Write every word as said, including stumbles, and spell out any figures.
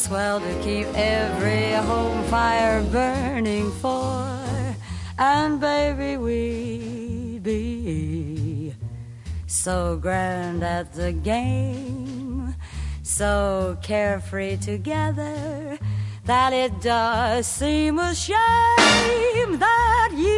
swell to keep every home fire burning for. And baby, we'd be so grand at the game, so carefree together, that it does seem a shame that you